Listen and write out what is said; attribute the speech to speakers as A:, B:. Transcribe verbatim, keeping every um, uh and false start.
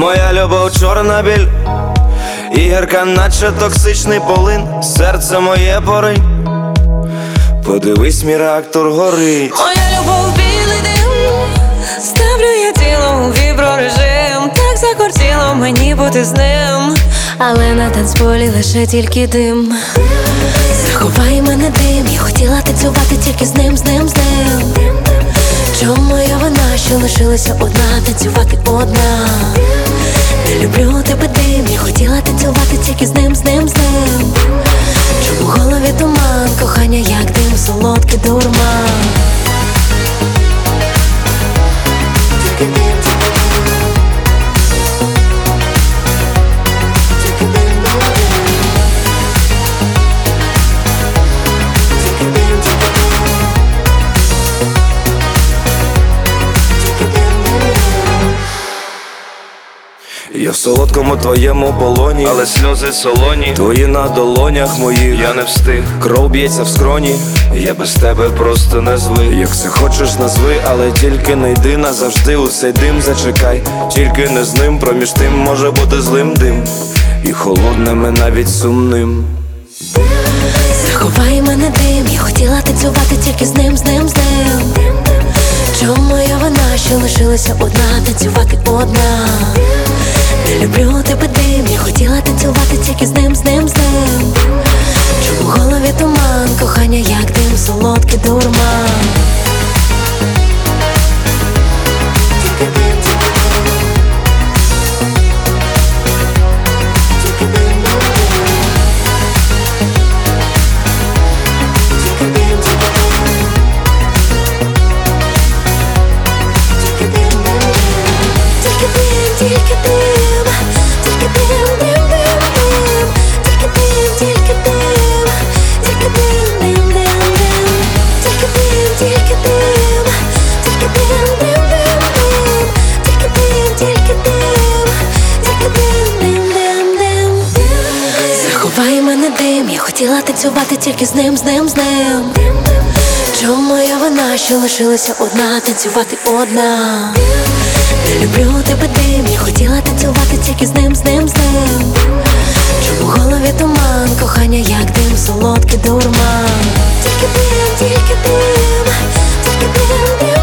A: Моя любов чорна біль, і гірка, наче токсичний полин. Серце моє поринь, подивись, мій реактор горить.
B: Моя любов білий дим, ставлю я тіло у віброрежим. Так закортіло мені бути з ним, але на танцполі лише тільки дим. Заховай мене дим, я хотіла танцювати тільки з ним, з ним, з ним. Чому моя вина, що лишилася одна, танцювати одна? Не люблю тебе дим, я хотіла танцювати тільки з ним, з ним, з ним. Чому в голові туман, кохання як дим, солодкий дурман. Тільки дим, тільки дим. Тільки дим, тільки дим. Тільки дим, тільки дим. Тільки дим.
A: Я в солодкому твоєму полоні, але сльози солоні, твої на долонях моїх. Я не встиг, кров б'ється в скроні, я без тебе просто не злий. Як все хочеш назви, але тільки не йди назавжди. У цей дим зачекай, тільки не з ним. Проміж тим може бути злим дим, і холодним, і навіть сумним.
B: Заховай мене дим, я хотіла танцювати тільки з ним, з ним, з ним. Чому моя вина, що лишилася одна, танцювати одна? Не люблю тебе дим, я хотіла танцювати тільки з ним, з ним, з ним. Чому в голові туман, кохання як дим, солодкий дурман. Тільки дим, тільки дим. Тільки дим, тільки дим. Тільки дим, тільки дим. Тільки дим, тільки дим. Тільки дим, тільки дим, дим, дим, дим. Тільки дим, тільки дим. Тільки дим, дим, дим, дим. Тільки дим, тільки дим. Тільки дим, дим, дим, дим. Тільки дим, тільки дим. Тільки дим, дим, дим, дим. Заховай мене дим, я хотіла танцювати тільки з ним, з ним, з ним. Чому моя вина, що лишилася одна, танцювати одна? Не люблю тебе дим, я хотіла танцювати тільки з ним, з ним, з ним. Чому в голові туман, кохання як дим, солодкий дурман. Тільки дим, тільки дим, тільки дим, дим.